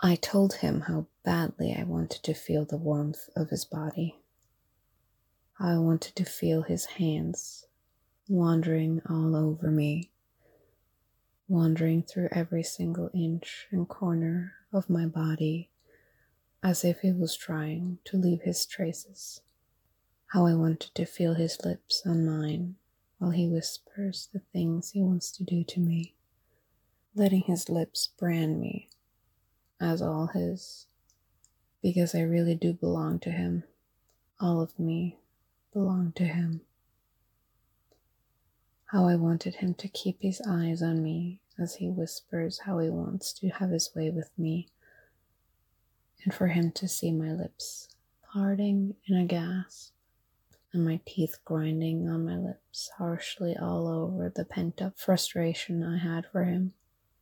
I told him how badly I wanted to feel the warmth of his body, how I wanted to feel his hands wandering all over me, wandering through every single inch and corner of my body as if he was trying to leave his traces, how I wanted to feel his lips on mine while he whispers the things he wants to do to me, letting his lips brand me as all his, because I really do belong to him. All of me belonged to him. How I wanted him to keep his eyes on me as he whispers how he wants to have his way with me, and for him to see my lips parting in a gasp and my teeth grinding on my lips harshly all over the pent-up frustration I had for him.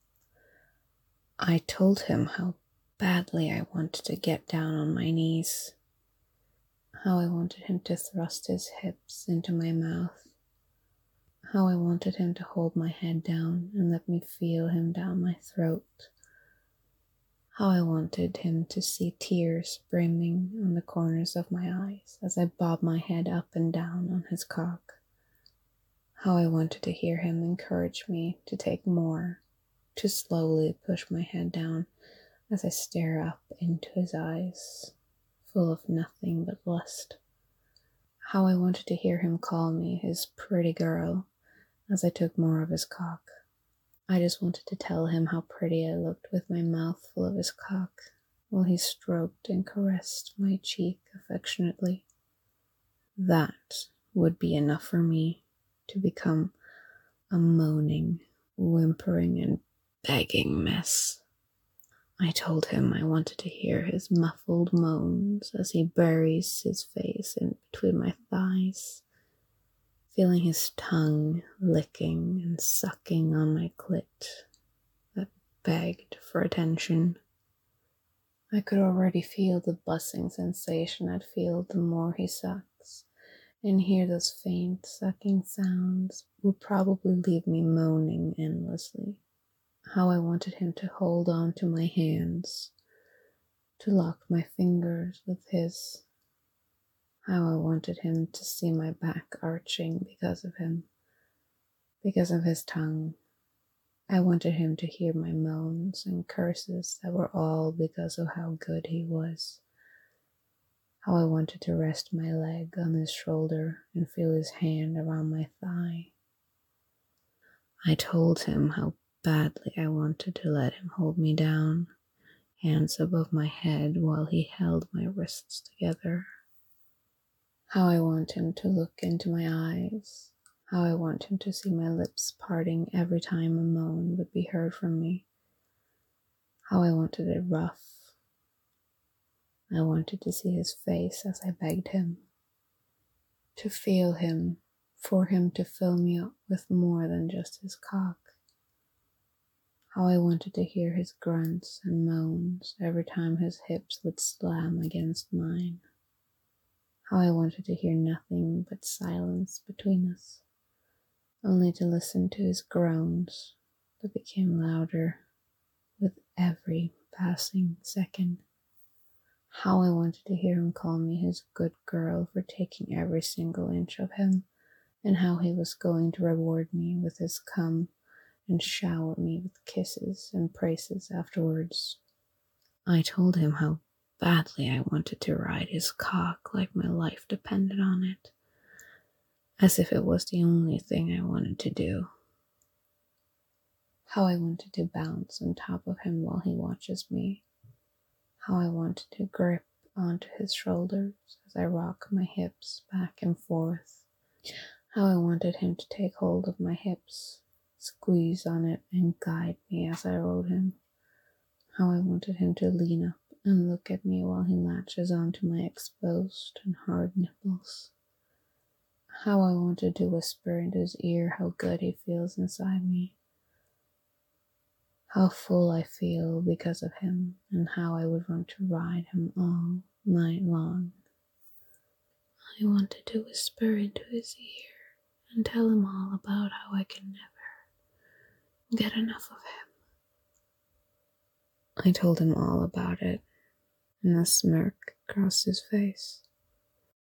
I told him how badly I wanted to get down on my knees, how I wanted him to thrust his hips into my mouth, how I wanted him to hold my head down and let me feel him down my throat, how I wanted him to see tears brimming on the corners of my eyes as I bobbed my head up and down on his cock, how I wanted to hear him encourage me to take more, to slowly push my head down as I stare up into his eyes, full of nothing but lust, how I wanted to hear him call me his pretty girl as I took more of his cock. I just wanted to tell him how pretty I looked with my mouth full of his cock while he stroked and caressed my cheek affectionately. That would be enough for me to become a moaning, whimpering, and begging mess. I told him I wanted to hear his muffled moans as he buries his face in between my thighs, feeling his tongue licking and sucking on my clit that begged for attention. I could already feel the buzzing sensation I'd feel the more he sucks, and hear those faint sucking sounds would probably leave me moaning endlessly. How I wanted him to hold on to my hands, to lock my fingers with his. How I wanted him to see my back arching because of him, because of his tongue. I wanted him to hear my moans and curses that were all because of how good he was. How I wanted to rest my leg on his shoulder and feel his hand around my thigh. I told him how badly I wanted to let him hold me down, hands above my head while he held my wrists together. How I want him to look into my eyes, how I want him to see my lips parting every time a moan would be heard from me. How I wanted it rough. I wanted to see his face as I begged him, to feel him, for him to fill me up with more than just his cock. How I wanted to hear his grunts and moans every time his hips would slam against mine. How I wanted to hear nothing but silence between us, only to listen to his groans that became louder with every passing second. How I wanted to hear him call me his good girl for taking every single inch of him, and how he was going to reward me with his cum and shower me with kisses and praises afterwards. I told him how badly I wanted to ride his cock like my life depended on it, as if it was the only thing I wanted to do. How I wanted to bounce on top of him while he watches me. How I wanted to grip onto his shoulders as I rock my hips back and forth. How I wanted him to take hold of my hips, squeeze on it, and guide me as I rode him. How I wanted him to lean up and look at me while he latches onto my exposed and hard nipples. How I wanted to whisper into his ear how good he feels inside me. How full I feel because of him, and how I would want to ride him all night long. I wanted to whisper into his ear and tell him all about how I can never get enough of him. I told him all about it, and a smirk crossed his face.